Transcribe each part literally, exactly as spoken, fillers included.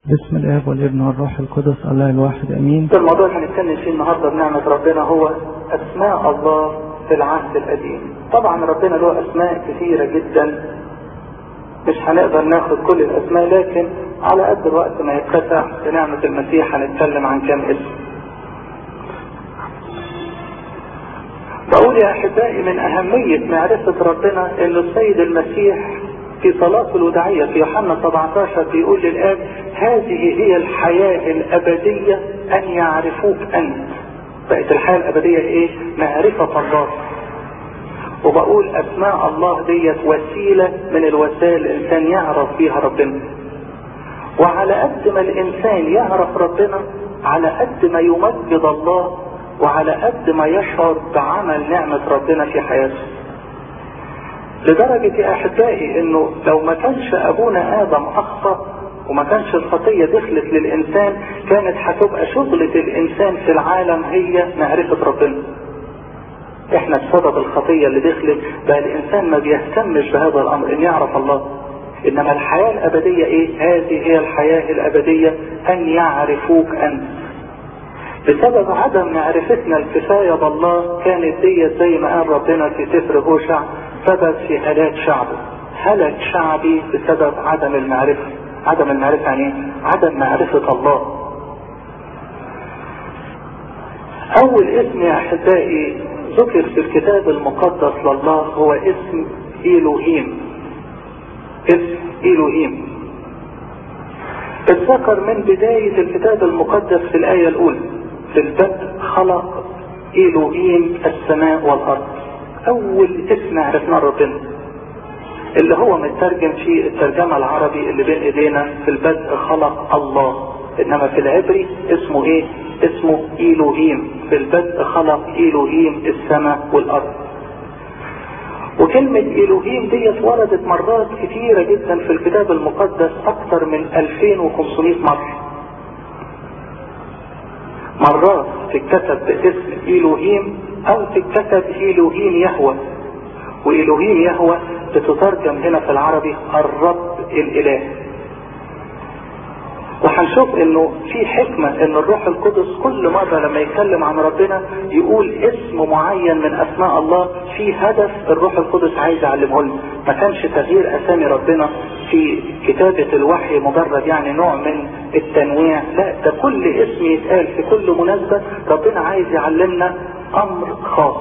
بسم الاب والابن والروح القدس الله الواحد امين. الموضوع اللي هنتكلم فيه النهارده بنعمه ربنا هو اسماء الله في العهد القديم. طبعا ربنا له اسماء كثيره جدا، مش هنقدر ناخد كل الاسماء، لكن على قد الوقت ما يتسع بنعمه المسيح هنتكلم عن كام اسم. بقول يا احبائي من اهميه معرفه ربنا ان السيد المسيح في صلاة الوداعية في يوحنا سبعة عشر بيقول للآب: هذه هي الحياة الأبدية أن يعرفوك أنت. بقت الحياة الأبدية إيه؟ معرفة الله. وبقول أسماء الله ديت وسيلة من الوسائل الإنسان يعرف بيها ربنا. وعلى قد ما الإنسان يعرف ربنا على قد ما يمجد الله، وعلى قد ما يشعر بعمل نعمة ربنا في حياته. لدرجة يا احبائي انه لو ما كانش ابونا ادم اخطأ وما كانش الخطية دخلت للانسان، كانت هتبقى شغلة الانسان في العالم هي معرفة ربنا. احنا بسبب الخطية اللي دخلت بقى الانسان ما بيهتمش بهذا الامر ان يعرف الله. انما الحياة الابدية ايه؟ هذه هي الحياة الابدية ان يعرفوك انت. بسبب عدم معرفتنا الكفاية بالله كانت دي زي ما قال ربنا في سفر هوشع سبب في هلاك شعبه. هلك شعبي بسبب عدم المعرفة. عدم المعرفة يعني ايه؟ عدم معرفة الله. اول اسم يا احبائي ذكر في الكتاب المقدس لله هو اسم إلهيم. اسم إلهيم اتذكر من بداية الكتاب المقدس في الآية الأولى: في البدء خلق إلهيم السماء والأرض. أول اسم عرفنا ربنا اللي هو مترجم في الترجمة العربي اللي بين ايدينا: في البدء خلق الله. انما في العبري اسمه ايه؟ اسمه إلهيم. في البدء خلق إلهيم السماء والأرض. وكلمة إلهيم ديت وردت مرات كثيرة جدا في الكتاب المقدس، أكثر من ألفين وخمسمائة مرة. مرات تتكتب باسم إلهيم أو تتكتب إلهيم يهوه. وإلهيم يهوه بتترجم هنا في العربي الرب الإله. وهنشوف انه في حكمة ان الروح القدس كل مرة لما يتكلم عن ربنا يقول اسم معين من اسماء الله في هدف الروح القدس عايز يعلمه لنا. ما كانش تغيير اسامي ربنا في كتابة الوحي مجرد يعني نوع من التنويع، لا، ده كل اسم يتقال في كل مناسبة ربنا عايز يعلمنا امر خاص.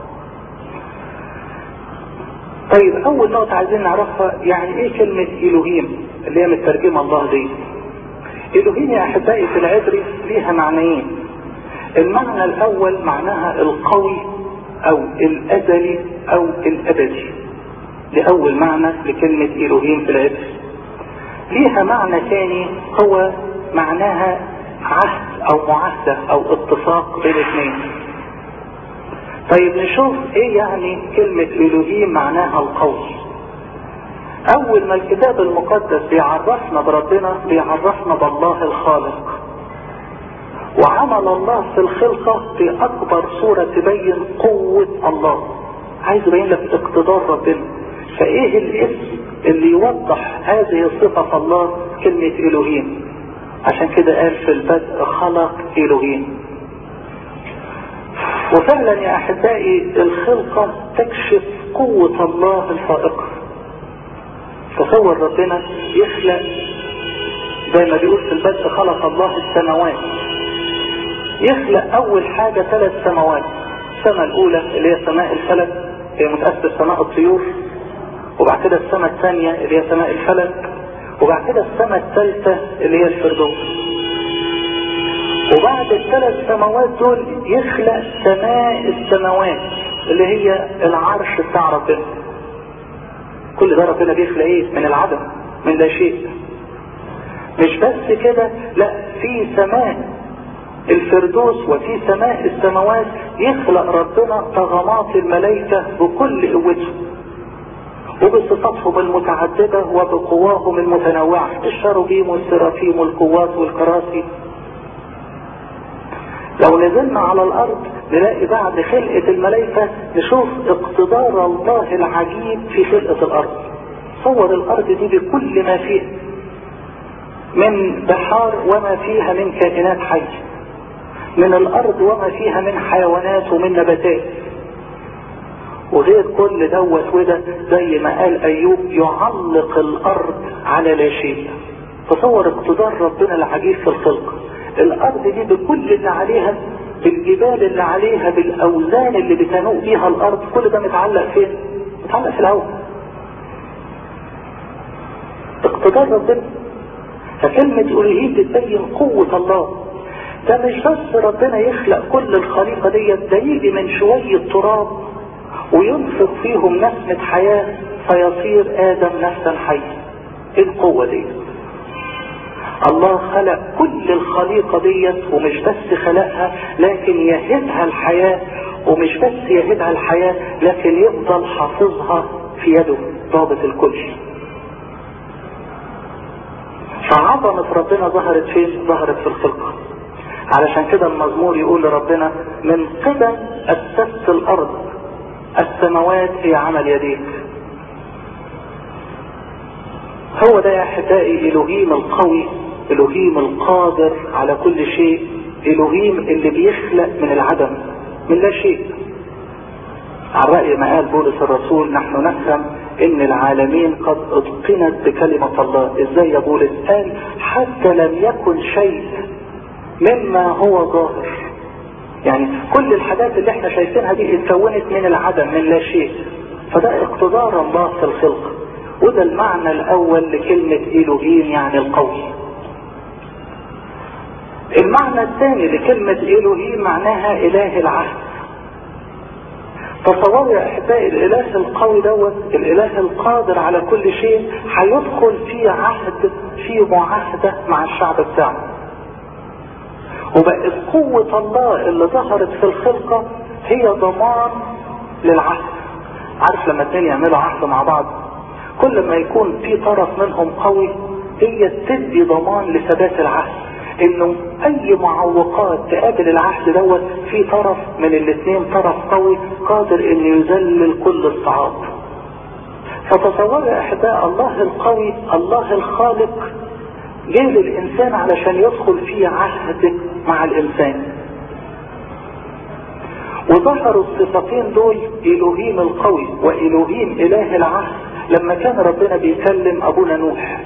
طيب اول نقطة عايزين نعرفها يعني ايه كلمة إلهيم اللي هي مترجمة الله دي. إلهيم يا أحبائي في العبري ليها معنيين. المعنى الأول معناها القوي أو الأزلي أو الأبدي. ده أول معنى لكلمة إلهيم في العبري. ليها معنى ثاني هو معناها عهد أو معاهدة أو اتفاق بين اثنين. طيب نشوف إيه يعني كلمة إلهيم معناها القوي. اول ما الكتاب المقدس بيعرفنا بربنا بيعرفنا بالله الخالق. وعمل الله في الخلقة في اكبر صورة تبين قوة الله، عايز يبين لك اقتدار ربنا. فايه الاسم اللي يوضح هذه الصفة في الله؟ كلمة إلهيم. عشان كده قال في البدء خلق إلهيم. وفعلا يا احبائي الخلقة تكشف قوة الله الفائقة. تصور ربنا يخلق زي ما بيقول في البدء خلق الله السماوات. يخلق اول حاجة ثلاث سماوات. السماء الاولى اللي هي سماء الفلك، هي متأسس سماء الطيور. وبعد كده السماء الثانية اللي هي سماء الفلك. وبعد كده السماء الثالثة اللي هي الفردوس. وبعد الثلاث سماوات دول يخلق سماء السماوات اللي هي العرش بتاع ربنا. كل ده ربنا بيخلق ايه؟ من العدم، من لا شيء. مش بس كده، لا، في سماء الفردوس وفي سماء السماوات يخلق ربنا طغمات الملائكة بكل قوته وبصفاتهم المتعددة وبقواهم المتنوعة، الشروبيم والسرافيم والقوات والكراسي. لو نزلنا على الارض نلاقي بعد خلقة الملائكة نشوف اقتدار الله العجيب في خلقة الارض. صور الارض دي بكل ما فيها. من بحار وما فيها من كائنات حية، من الارض وما فيها من حيوانات ومن نباتات، وغير كل دوت وده زي ما قال ايوب يعلق الارض على لا شيء. تصور اقتدار ربنا العجيب في الخلق. الارض دي بكل اللي عليها، بالجبال اللي عليها، بالاوزان اللي بتنوء بيها الارض، كل ده متعلق فين؟ متعلق في الهواء. اقتدار ربنا. فكلمة الوهية تبين قوة الله. ده مش بس ربنا يخلق كل الخليقة دي، ده يجي من شوية تراب وينفق فيهم نسمة حياة فيصير آدم نفسا حية. ايه القوة دي؟ الله خلق كل الخليقة دي، ومش بس خلقها لكن يهدها الحياة، ومش بس يهدها الحياة لكن يفضل حافظها في يده ضابط الكل. فعظمة ربنا ظهرت فين؟ ظهرت في الخلقة. علشان كده المزمور يقول لربنا من قدم أسست الأرض، السماوات هي عمل يديك. هو ده يا احبائي إلهيم القوي، إلهيم القادر على كل شيء، إلهيم اللي بيخلق من العدم، من لا شيء. على رأي ما قال بولس الرسول نحن نفهم ان العالمين قد اتقنت بكلمة الله. ازاي يا بولس؟ قال حتى لم يكن شيء مما هو ظاهر. يعني كل الحاجات اللي احنا شايفينها دي اتكونت من العدم، من لا شيء. فده اقتدار الله في الخلق، وده المعنى الاول لكلمة إلهيم يعني القوي. المعنى الثاني لكلمة إلهيم معناها إله العهد. تصوروا يا احبائي الاله القوي دوت، الاله القادر على كل شيء، هيدخل في عهد، في معاهدة مع الشعب بتاعه. وبقت قوة الله اللي ظهرت في الخلقة هي ضمان للعهد. عارف لما اتنين يعملوا عهد مع بعض، كل ما يكون في طرف منهم قوي هي تدي ضمان لثبات العهد، انه اي معوقات تقابل العهد دوت في طرف من الاثنين، طرف قوي قادر انه يذلل كل الصعاب. فتصور يا احباء الله القوي، الله الخالق جاي للانسان علشان يدخل في عهد مع الانسان. وظهروا الصفتين دول إلهيم القوي وإلهيم إله العهد لما كان ربنا بيكلم أبونا نوح.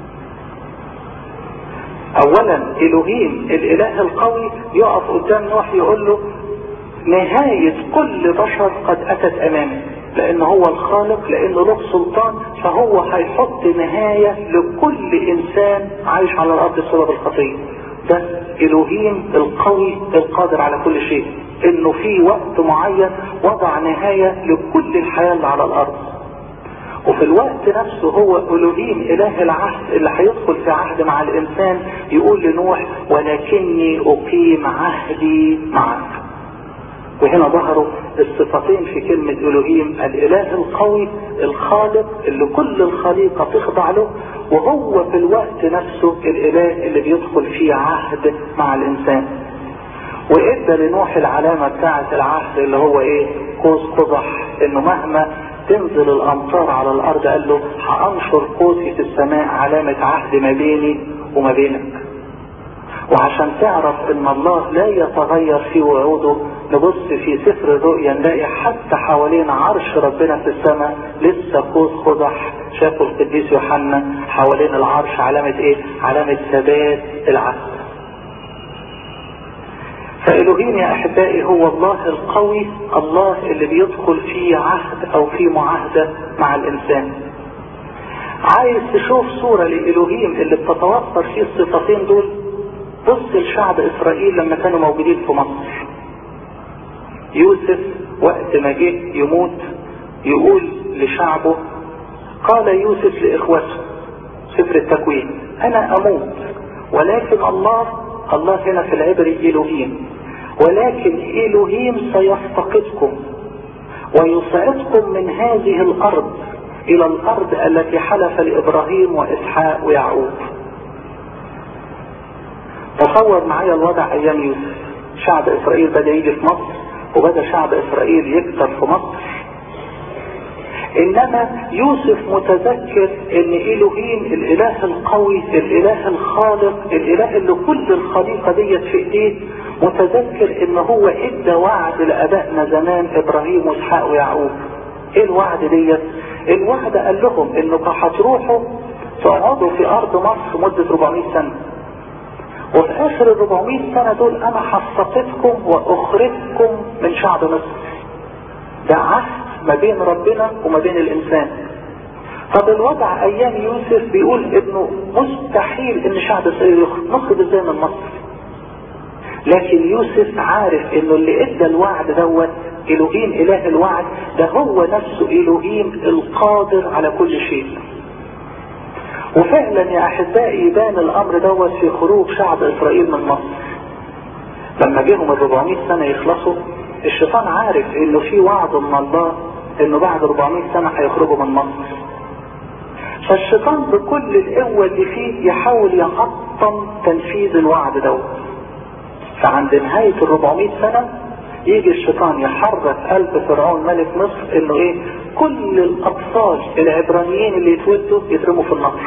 اولا إلهيم الاله القوي يقف قدام نوح يقول له نهاية كل بشر قد اتت امامه، لان هو الخالق، لانه له سلطان، فهو هيحط نهاية لكل انسان عايش على الارض بسبب الخطية. ده إلهيم القوي القادر على كل شيء، انه في وقت معين وضع نهاية لكل الحياة اللي على الارض. وفي الوقت نفسه هو إلهيم إله العهد اللي هيدخل في عهد مع الإنسان، يقول لنوح ولكني أقيم عهدي معك. وهنا ظهروا الصفتين في كلمة إلهيم، الإله القوي الخالق اللي كل الخليقة تخضع له، وهو في الوقت نفسه الإله اللي بيدخل في عهد مع الإنسان. وإدى لنوح العلامة بتاعة العهد اللي هو إيه؟ قوس قزح، إنه مهما تنزل الامطار على الارض قال له هانشر قوسي في السماء علامة عهد ما بيني وما بينك. وعشان تعرف ان الله لا يتغير في وعوده، نبص في سفر الرؤيا نلاقي حتى حوالين عرش ربنا في السماء لسه قوس قزح. شافوا القديس يوحنا حوالين العرش علامة ايه؟ علامة ثبات العهد. فإلهيم يا أحبائي هو الله القوي، الله اللي بيدخل في عهد أو في معاهدة مع الإنسان. عايز تشوف صورة لإلهيم اللي بتتوفر فيه الصفتين دول؟ بص لشعب إسرائيل لما كانوا موجودين في مصر. يوسف وقت ما جه يموت يقول لشعبه، قال يوسف لإخوته، سفر التكوين، أنا أموت ولكن الله، الله هنا في العبري إلهيم، ولكن إلهيم سيفتقدكم ويصعدكم من هذه الأرض إلى الأرض التي حلف لإبراهيم وإسحاق ويعقوب. تصور معايا الوضع أيام يوسف. شعب إسرائيل بدأ يجي في مصر، وبدأ شعب إسرائيل يكتر في مصر. انما يوسف متذكر ان الوهيم الاله القوي، الاله الخالق، الاله اللي كل الخليقة ديت في ايديه، متذكر ان هو ادى وعد لابائنا زمان ابراهيم واسحاق ويعقوب. ايه الوعد ديت؟ الوعد قال لهم انكم هتروحوا تقعدوا في ارض مصر مدة أربعمائة سنة، وفي اخر ال أربعمائة سنة دول انا هسقطكم واخرجكم من شعب مصر. ده عهد ما بين ربنا وما بين الانسان. طب الوضع ايام يوسف بيقول انه مستحيل ان شعب اسرائيل يخرج، نخرج ازاي من مصر؟ لكن يوسف عارف انه اللي ادى الوعد دوت الوهيم اله الوعد، ده هو نفسه الوهيم القادر على كل شيء. وفعلا يا احبائي يبان الامر دوت في خروج شعب اسرائيل من مصر. لما جيهم ال أربعمائة سنة يخلصوا، الشيطان عارف انه في وعد من الله انه بعد أربعمائة سنة هيخرجوا من مصر. فالشيطان بكل القوة اللي فيه يحاول يعطل تنفيذ الوعد دوت. فعند نهاية ال أربعمائة سنة يجي الشيطان يحرك قلب فرعون ملك مصر انه ايه؟ كل الاطفال العبرانيين اللي يتولدوا يترموا في النار.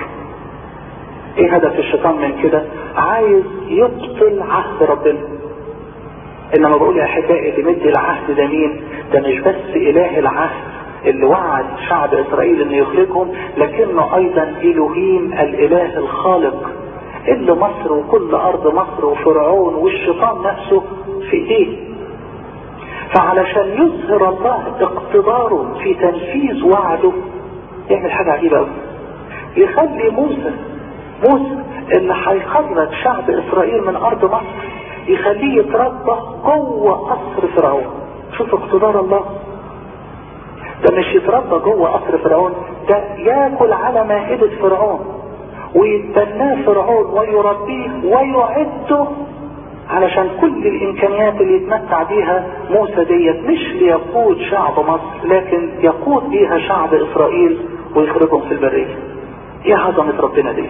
ايه هدف الشيطان من كده؟ عايز يبطل عهد ربنا. انما بقول يا احبائي اللي مدي العهد ده مين؟ ده مش بس اله العهد اللي وعد شعب اسرائيل انه يخرجهم، لكنه ايضا الوهيم الاله الخالق اللي مصر وكل ارض مصر وفرعون والشيطان نفسه في ايديه. فعلشان يظهر الله اقتداره في تنفيذ وعده يعمل حاجة عجيبة قوي. يخلي موسى موسى اللي هيخرج شعب اسرائيل من ارض مصر يخليه يتربى جوه قصر فرعون. شوف اقتدار الله. ده مش يتربى جوه قصر فرعون، ده ياكل على مائدة فرعون ويتبناه فرعون ويربيه ويعده علشان كل الامكانيات اللي يتمتع بيها موسى ديت مش ليقود شعب مصر، لكن يقود بيها شعب اسرائيل ويخرجهم في البرية. ايه عظمة ربنا دي!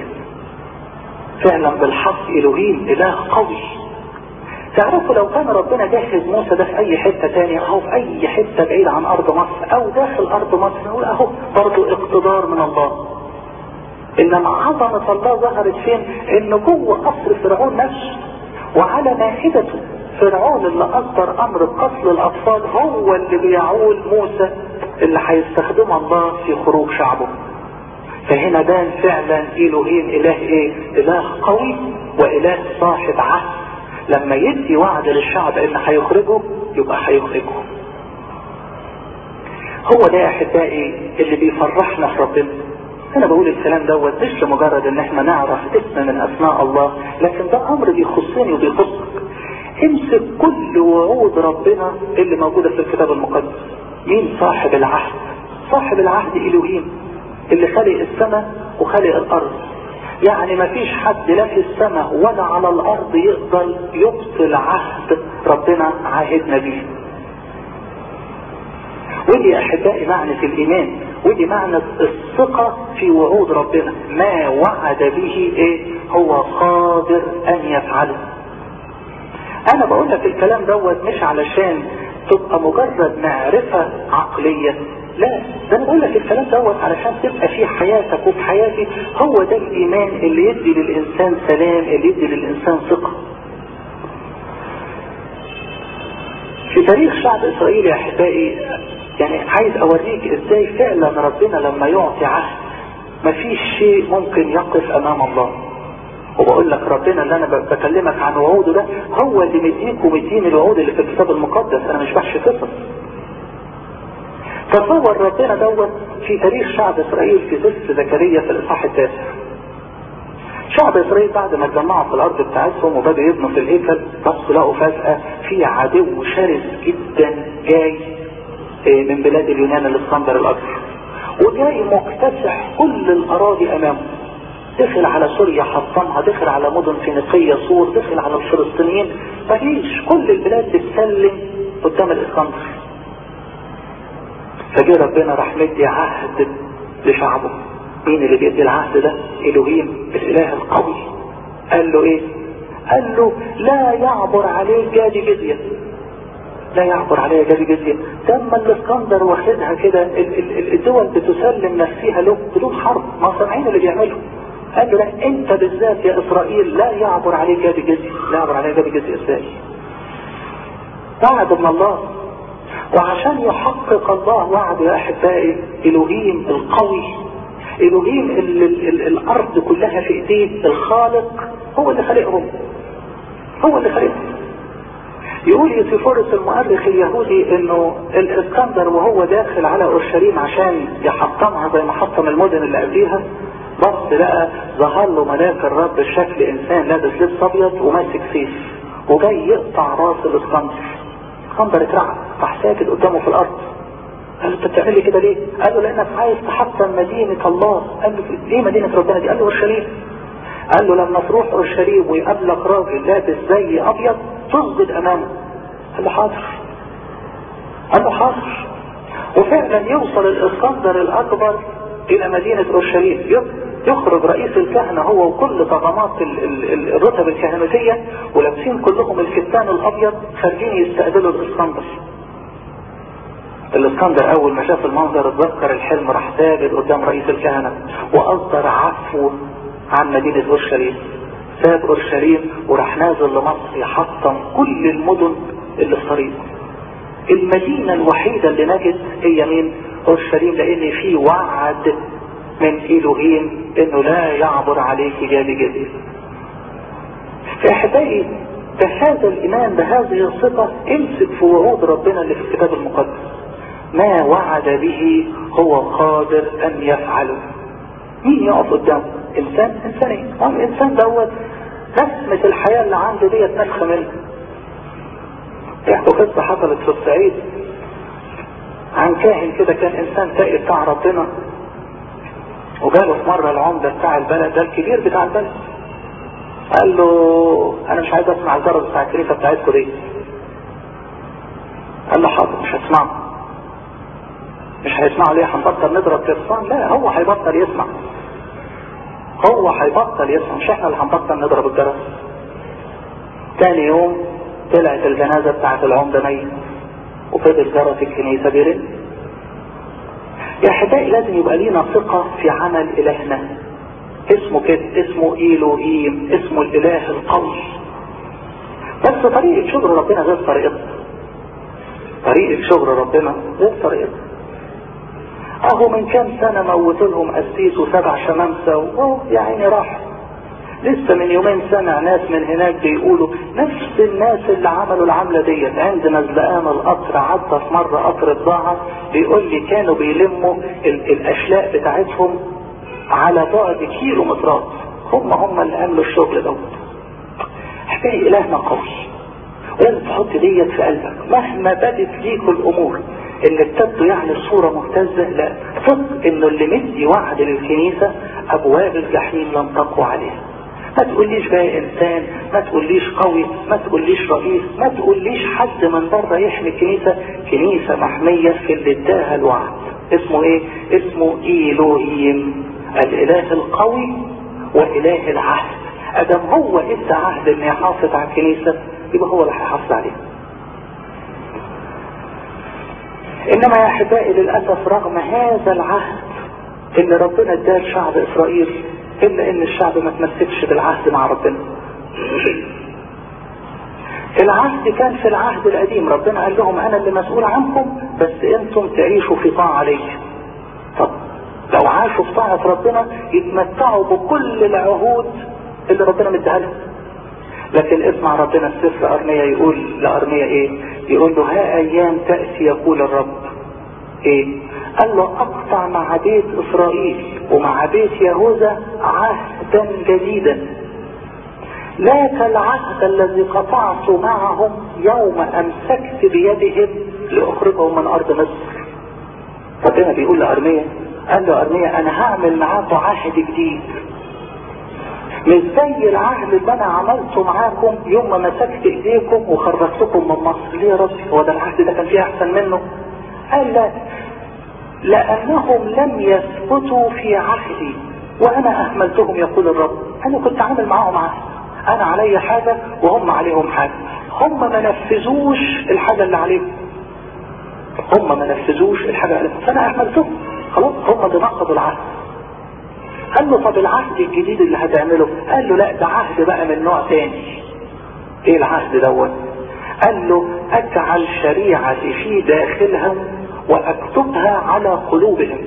فعلا بالحق الوهيم اله قوي. تعرفوا لو كان ربنا جهز موسى ده في اي حتة تانية او في اي حتة بعيد عن ارض مصر او داخل ارض مصر، نقول اهو برضو اقتدار من الله. انما عظمة الله ظهرت فين؟ انه جوه قصر فرعون نفسه وعلى مائدته فرعون اللي اصدر امر بقتل الاطفال هو اللي بيعول موسى اللي هيستخدمه الله في خروج شعبه. فهنا بان فعلا الوهيم اله ايه؟ اله قوي واله صاحب عهد. لما يدي وعد للشعب ان هيخرجه يبقى هيخرجه. هو ده يا احبائي اللي بيفرحنا في ربنا. انا بقول الكلام دوت مش لمجرد ان احنا نعرف اسم من اسماء الله، لكن ده امر بيخصني وبيخصك. امسك كل وعود ربنا اللي موجودة في الكتاب المقدس. مين صاحب العهد؟ صاحب العهد الوهيم اللي خلق السماء وخلق الارض. يعني ما فيش حد لا في السماء ولا على الارض يقدر يبطل عهد ربنا عاهدنا بيه. ودي احبائي معنى في الايمان، ودي معنى الثقة في وعود ربنا. ما وعد به ايه هو قادر ان يفعله. انا بقول لك الكلام دوت مش علشان تبقى مجرد معرفة عقلية، لا، ده انا بقول لك الكلام دوت علشان تبقى في حياتك وفي حياتي. هو ده الايمان اللي يدي للانسان سلام، اللي يدي للانسان ثقة. في تاريخ شعب اسرائيل يا احبائي يعني عايز اوريك ازاي فعلا ربنا لما يعطي عهد مفيش شيء ممكن يقف امام الله. وبقول لك ربنا اللي انا بكلمك عن وعوده ده هو اللي مديك ومدين الوعود اللي في الكتاب المقدس، انا مش بحشي قصص. تصور ربنا دوت في تاريخ شعب اسرائيل في سفر زكريا في الاصحاح التاسع. شعب اسرائيل بعد ما اتجمعوا في الارض بتاعتهم وبدأوا يبنوا في الهيكل، بس لقوا فجأة في عدو شرس جدا جاي من بلاد اليونان الاسكندر الاكبر، وجاي مكتسح كل الاراضي امامه. دخل على سوريا حطمها، دخل على مدن فينيقية صور، دخل على الفلسطينيين، مفيش، كل البلاد بتسلم قدام الاسكندر. فجي ربنا راح مدي عهد لشعبه. مين اللي بيدي العهد ده؟ الوهيم الاله القوي. قال له ايه؟ قال له لا يعبر عليه جادي جزية. لا يعبر عليها جابي جزية. لما الاسكندر واخدها كده الدول بتسلم نفسها له بدون حرب، ما صنعين اللي بيعمله. قال له لا انت بالذات يا اسرائيل لا يعبر عليك جابي جزية. لا يعبر عليك جابي جزية ازاي؟ وعد من الله. وعشان يحقق الله وعده يا احبائي، الوهيم القوي، الوهيم ال ال ال الارض كلها في ايديه، الخالق هو اللي خلقهم، هو اللي خلقهم. يقول يوسيفورس المؤرخ اليهودي انه الاسكندر وهو داخل على اورشليم عشان يحطمها زي ما حطم المدن اللي قبليها، بص لقى ظهر له ملاك الرب بشكل انسان لابس لبس ابيض وماسك سيف وجاي يقطع راس الاسكندر. الاسكندر اترعب، راح ساكت قدامه في الارض. قال له انت بتعمل لي كده ليه؟ قال له لانك عايز تحطم مدينه الله. قال له ليه مدينه ربنا دي؟ قال له اورشليم. قال له لما تروح اورشليم ويقابلك راجل لابس زي ابيض تسجد امامه. قال له حاضر. قال له حاضر. وفعلا يوصل الاسكندر الاكبر الى مدينة اورشليم، يخرج رئيس الكهنة هو وكل طغمات الرتب الكهنوتية ولابسين كلهم الكتان الابيض خارجين يستقبلوا الاسكندر. الاسكندر اول ما شاف المنظر اتذكر الحلم، راح ساجد قدام رئيس الكهنة واصدر عفو عن مدينة اورشليم. ساب اورشليم وراح نازل لمصر يحطم كل المدن اللي في الطريق. المدينة الوحيدة اللي نجت هي مين؟ اورشليم، لان في وعد من الوهيم انه لا يعبر عليك جابي جديد. فاحبائي بهذا الايمان بهذه الثقة امسك في وعود ربنا اللي في الكتاب المقدس. ما وعد به هو قادر ان يفعله. مين يقف قدامه؟ انسان انساني. هم الانسان دوت نسمة الحياة اللي عنده ديت نسخة منه. يحكوا قصة حصلت في الصعيد عن كاهن كده، كان انسان تائب بتاع ربنا، وجاله في مرة العمدة بتاع البلد ده الكبير بتاع البلد، قال له انا مش عايز اسمع الجرس بتاع الكنيسة بتاعتكم دي. قال له حاضر مش هسمعه. مش هيسمعه ليه؟ هنبطل نضرب كرسان؟ لا، هو هيبطل يسمع. هو هيبطل يسمع، مش احنا اللي هنبطل نضرب الجرس. تاني يوم طلعت الجنازة بتاعت العمدة ميت وفضل جرس الكنيسة بيرن. يا احبائي لازم يبقى لينا ثقة في عمل الهنا. اسمه كده، اسمه إلهيم، اسمه الاله القوي. بس طريقة شغل ربنا غير طريقتنا. طريقة شغل ربنا غير طريقتنا. اهو من كام سنة موت لهم قسيس وسبع شمامسة و يا عيني راح. لسه من يومين سنة ناس من هناك بيقولوا نفس الناس اللي عملوا العملة ديت عند مزلقان القطر، عدى في مرة قطر بضاعة، بيقول لي كانوا بيلموا الاشلاء بتاعتهم على بعد كيلو مترات. هم هم اللي عملوا الشغل دوت. احبائي الهنا قوي، ولازم تحط ديت في قلبك مهما بدت ليك الامور اللي ابتدوا يعني الصورة مهتزة. لا، ثق انه اللي مدي وعد للكنيسة ابواب الجحيم لن تقوى عليها. ما تقوليش بقى انسان، ما تقوليش قوي، ما تقوليش رئيس، ما تقوليش حد من بره يحمي الكنيسة. كنيسة محمية في اللي اداها الوعد. اسمه ايه؟ اسمه إلهيم، الاله القوي واله العهد. ادم هو ادى عهد ان يحافظ على الكنيسة، يبقى هو اللي هيحافظ عليها. انما يا احبائي للأسف رغم هذا العهد اللي ربنا اداه لشعب اسرائيل، الا ان الشعب ما تمسكش بالعهد مع ربنا. العهد كان في العهد القديم، ربنا قال لهم انا اللي مسؤول عنكم بس انتم تعيشوا في طاعة لي. طب لو عاشوا في طاعة ربنا يتمتعوا بكل العهود اللي ربنا مديها لهم. لكن اسمع ربنا في سفر ارميا يقول لارميا ايه؟ يقول له ها ايام تأتي يقول الرب ايه؟ قال له اقطع مع بيت اسرائيل ومع بيت يهوذا عهدا جديدا لا كالعهد الذي قطعت معهم يوم امسكت بيدهم لاخرجهم من ارض مصر. ربنا بيقول لارميا، قال له ارميا انا هعمل معاكم عهد جديد مش زي العهد اللي انا عملته معاكم يوم ما مسكت ايديكم وخرجتكم من مصر. ليه يا رب؟ هو ده العهد ده كان فيه احسن منه؟ قال لا، لانهم لم يثبتوا في عهدي وانا اهملتهم يقول الرب. انا كنت عامل معاهم عهد، انا علي حاجة وهم عليهم حاجة، هم ما نفذوش الحاجة اللي عليهم، هم ما نفذوش الحاجة اللي عليهم، فانا احملتهم خلاص، هم اللي نقضوا العهد. قال له طب العهد الجديد اللي هتعمله؟ قال له لا ده عهد بقى من نوع تاني. ايه العهد دوت؟ قال له اجعل شريعتي في داخلهم واكتبها على قلوبهم.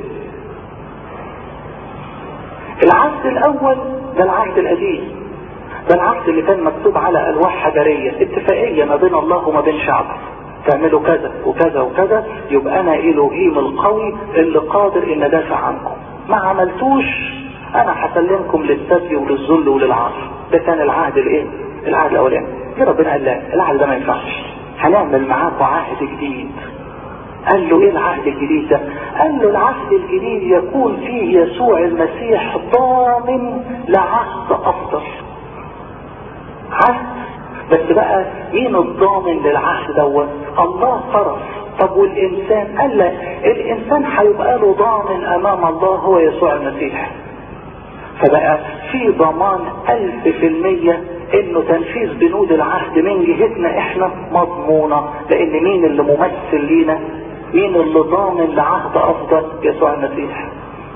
العهد الاول ده العهد القديم، ده العهد اللي كان مكتوب على الواح حجرية، اتفاقية ما بين الله وما بين شعبه، تعملوا كذا وكذا وكذا يبقى انا الوهيم القوي اللي قادر ان ادافع عنكم، ما عملتوش انا هسلمكم للسبي وللذل وللعار. ده كان العهد الايه؟ العهد الاولاني. ربنا قال لا العهد ده ما ينفعش، هنعمل معاكم عهد جديد. قال له ايه العهد الجديد ده؟ قال له العهد الجديد يكون فيه يسوع المسيح ضامن لعهد افضل. عهد بس بقى مين الضامن للعهد دوت؟ الله طرف. طب والانسان؟ قال لا الانسان هيبقى له ضامن امام الله هو يسوع المسيح. فبقى في ضمان الف في المية انه تنفيذ بنود العهد من جهتنا احنا مضمونة، لان مين اللي ممثل لينا؟ مين اللي ضامن لعهد افضل؟ يسوع المسيح.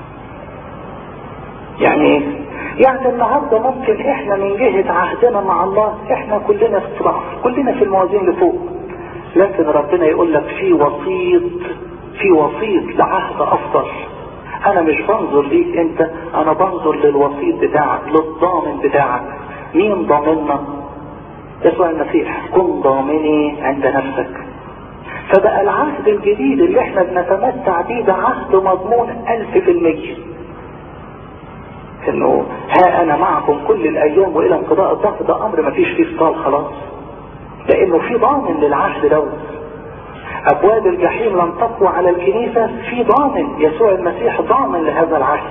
يعني ايه؟ يعني النهاردة ممكن احنا من جهة عهدنا مع الله احنا كلنا في ضعف، كلنا في الموازين لفوق، لكن ربنا يقول لك في وسيط، في وسيط لعهد افضل. انا مش بنظر ليك انت، انا بنظر للوسيط بتاعك، للضامن بتاعك. مين ضامننا؟ يسوع المسيح. كن ضامني عند نفسك. فبقى العهد الجديد اللي احنا بنتمتع بيه ده عهد مضمون الف في المية، انه ها انا معكم كل الايام والى انقضاء الظهر. ده امر ما فيش فيه فصال خلاص، لانه في ضامن للعهد دوت. ابواب الجحيم لم تقوى على الكنيسة، في ضامن يسوع المسيح ضامن لهذا العهد.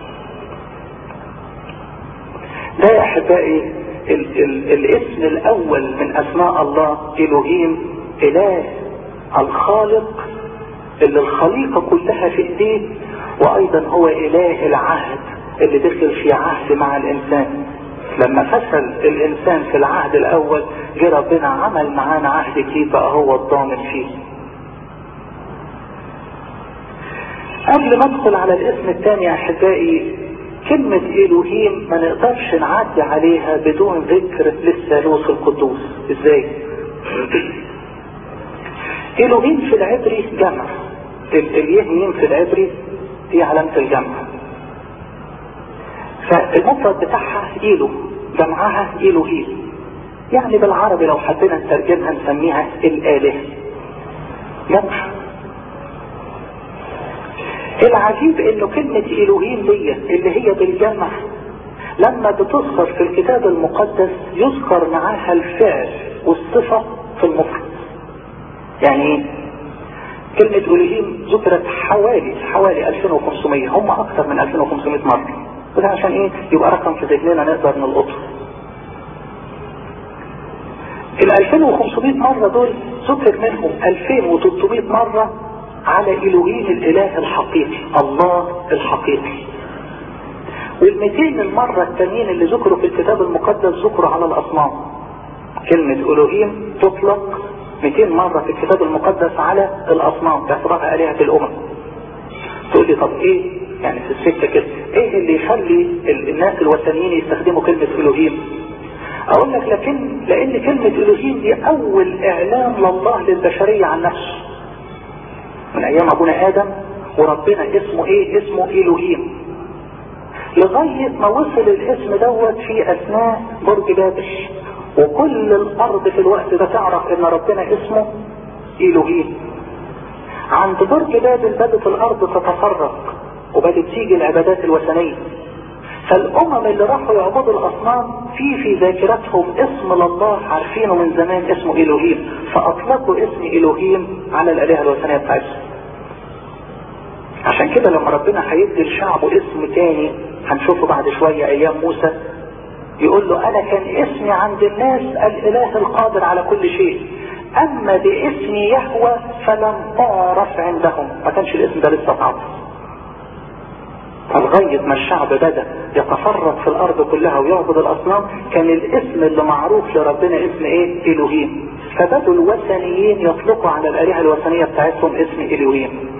ده يا احبائي ال ال الاسم الاول من اسماء الله الوهيم، اله الخالق اللي الخليقة كلها في ايديه، وايضا هو اله العهد اللي دخل في عهد مع الانسان. لما فشل الانسان في العهد الاول جه ربنا عمل معانا عهد جديد بقى هو الضامن فيه. قبل ما ادخل على الاسم الثاني يا احبائي، كلمة الوهيم ما نقدرش نعدي عليها بدون ذكر للثالوث القدوس. ازاي؟ الوهيم في العبري جمع، اليهيم في العبري دي علامة الجمع، فالمفرد بتاعها إيلو، جمعها إلوهيم. يعني بالعربي لو حبينا نترجمها نسميها الآلهة، جمع. العجيب انه كلمة إلوهيم دي اللي هي بالجمع لما بتذكر في الكتاب المقدس يذكر معاها الفعل والصفة في المفرد. يعني ايه؟ كلمة إلوهيم ذكرت حوالي حوالي ألفين وخمسمية، هم اكثر من ألفين وخمسمية مرة، وده عشان ايه؟ يبقى رقم في ذهننا نقدر نلقطه. ال ألفين وخمسمية مرة دول ذكر منهم ألفين وثلاثمية مرة على إلوهيم الإله الحقيقي، الله الحقيقي. والمئتين المرة التانيين اللي ذكروا في الكتاب المقدس ذكروا على الأصنام. كلمة إلوهيم تطلق مئتين مرة في الكتاب المقدس على الأصنام باعتبارها آلهة الأمم. تقول لي طب إيه يعني في السكة كده إيه اللي يخلي الناس الوثنيين يستخدموا كلمة إلوهيم؟ أقول لك لكن لأن كلمة إلوهيم دي أول إعلان لله للبشرية عن نفسه من ايام ابونا ادم، وربنا اسمه ايه؟ اسمه الوهيم، لغاية ما وصل الاسم دوت في اثناء برج بابل، وكل الارض في الوقت ده تعرف ان ربنا اسمه الوهيم. عند برج بابل بدت الارض تتفرق وبدت تيجي العبادات الوثنية، فالامم اللي راحوا يعبدوا الاصنام في في ذاكرتهم اسم لله عارفينه من زمان اسمه الوهيم، فاطلقوا اسم الوهيم على الالهه الوثنيه بتاعتهم. عشان كده لما ربنا هيدي لشعبه اسم تاني هنشوفه بعد شويه ايام موسى، يقول له انا كان اسمي عند الناس الاله القادر على كل شيء، اما باسمي يهوى فلم اعرف عندهم. ما كانش الاسم ده لسه اتعرف. فلغاية ما الشعب بدأ يتفرق في الارض كلها ويعبد الاصنام، كان الاسم اللي معروف لربنا اسم ايه؟ الوهيم. فبدوا الوثنيين يطلقوا على الالهة الوثنية بتاعتهم اسم الوهيم.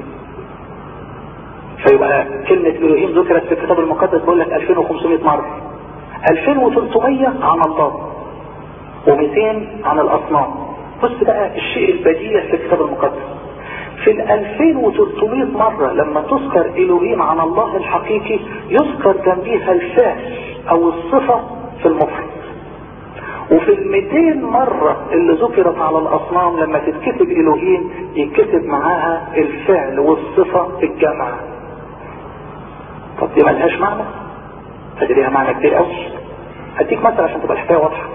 فيبقى كلمة الوهيم ذكرت في الكتاب المقدس بقول لك ألفين وخمسمائة مرة، ألفين وثلاثمائة عن الله ومئتين عن الاصنام. بص بقى الشيء البديع في الكتاب المقدس، في ال ألفين وثلاثمائة مرة لما تذكر الوهيم عن الله الحقيقي يذكر جنبيها الفعل او الصفة في المفرد. وفي المئتين مرة اللي ذكرت على الاصنام لما تتكتب الوهيم يتكتب معاها الفعل والصفة في الجمع. طب دي ملهاش معنى؟ فدي ليها معنى كبير قوي. هديك مثلا عشان تبقى الحكاية واضحة.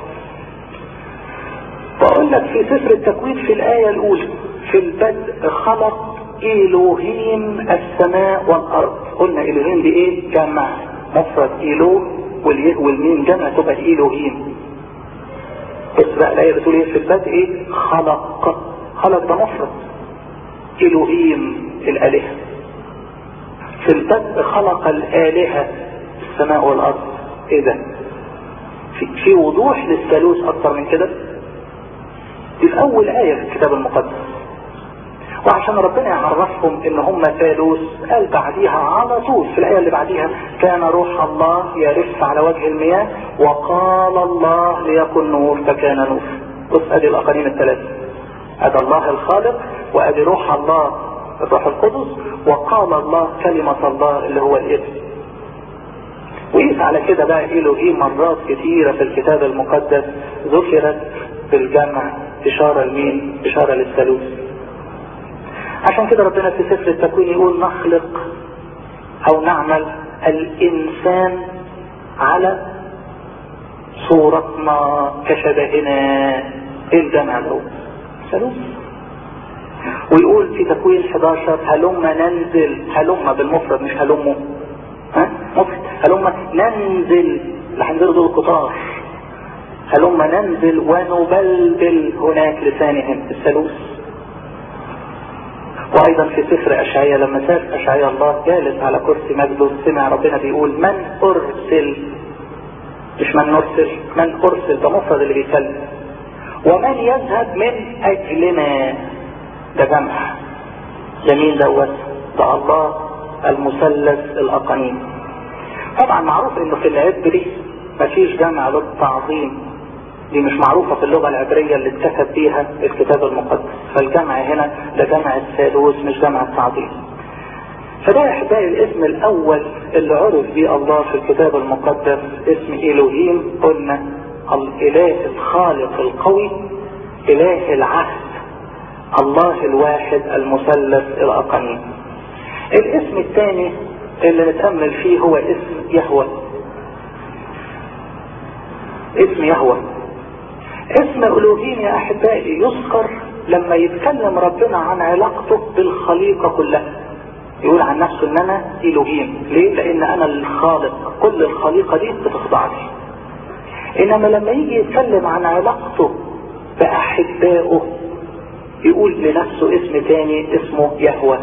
بقول لك في سفر التكوين في الآية الأولى في البدء خلق إلوهيم السماء والأرض. قلنا إلوهيم دي إيه؟ جمع مفرد إلوه واليه والميم جمع تبقى إلوهيم. بس بقى الآية بتقول إيه في البدء إيه؟ خلق. خلق ده مفرد. إلوهيم الآلهة. في البدء خلق الآلهة السماء والأرض. إيه ده؟ في, في وضوح للثالوث أكتر من كده؟ دي الأول آية في الكتاب المقدس. وعشان ربنا يعرفهم ان هم ثالوث قال بعديها على طول في الآية اللي بعديها كان روح الله يرف على وجه المياه وقال الله ليكن نور فكان نور. بص ادي الأقانيم الثلاثة، ادي الله الخالق وادي روح الله الروح القدس وقال الله كلمة الله اللي هو الابن. وقيس على كده بقى إلهيم مرات كثيرة في الكتاب المقدس ذكرت بالجمع إشارة لمين؟ إشارة للثالوث. عشان كده ربنا في سفر التكوين يقول نخلق او نعمل الانسان على صورتنا كشبهنا. ايه الجمع ده؟ ثالوث. ويقول في تكوين حداشر هلم ننزل، هلم بالمفرد مش هلمه، ها مفرد، هلم ننزل اللي هنزل دول القطار، هلم ننزل ونبلبل هناك لسانهم الثالوث. وايضا في سفر اشعياء لما شاف اشعياء الله جالس على كرسي مجده سمع ربنا بيقول من ارسل، مش من نرسل، من ارسل ده مفرد اللي بيتكلم، ومن يذهب من اجلنا ده جمع. ده مين دوت؟ ده الله المثلث الاقانيم. طبعا معروف انه في العبري مفيش جمع للتعظيم، دي مش معروفة في اللغة العبرية اللي اتكتب بيها الكتاب المقدس. فالجمع هنا ده جمع الثالوث مش جمع التعظيم. فده احبائي الاسم الاول اللي عرف بيه الله في الكتاب المقدس اسم إلهيم. قلنا الاله الخالق القوي، اله العهد، الله الواحد المثلث الاقانيم. الاسم الثاني اللي نتأمل فيه هو اسم يهوه. اسم يهوه اسم إلهيم يا احبائي يذكر لما يتكلم ربنا عن علاقته بالخليقة كلها. يقول عن نفسه ان انا إلهيم. ليه؟ لان انا الخالق، كل الخليقة دي بتخضع لي. انما لما يجي يتكلم عن علاقته باحبائه يقول لنفسه اسم تاني اسمه يهوه.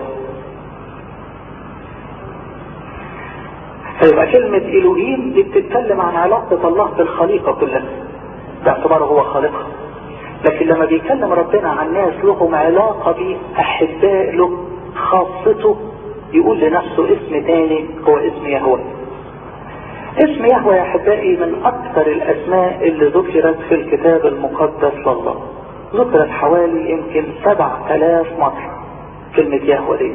فيبقى كلمة إلهيم دي بتتكلم عن علاقة الله بالخليقة كلها باعتباره هو خالقها. لكن لما بيتكلم ربنا عن ناس لهم علاقة بيه أحباء له خاصته يقول لنفسه اسم تاني هو اسم يهوه. اسم يهوه يا أحبائي من أكثر الأسماء اللي ذكرت في الكتاب المقدس لله. ذكرت حوالي يمكن سبع آلاف مرة كلمة يهوه دي.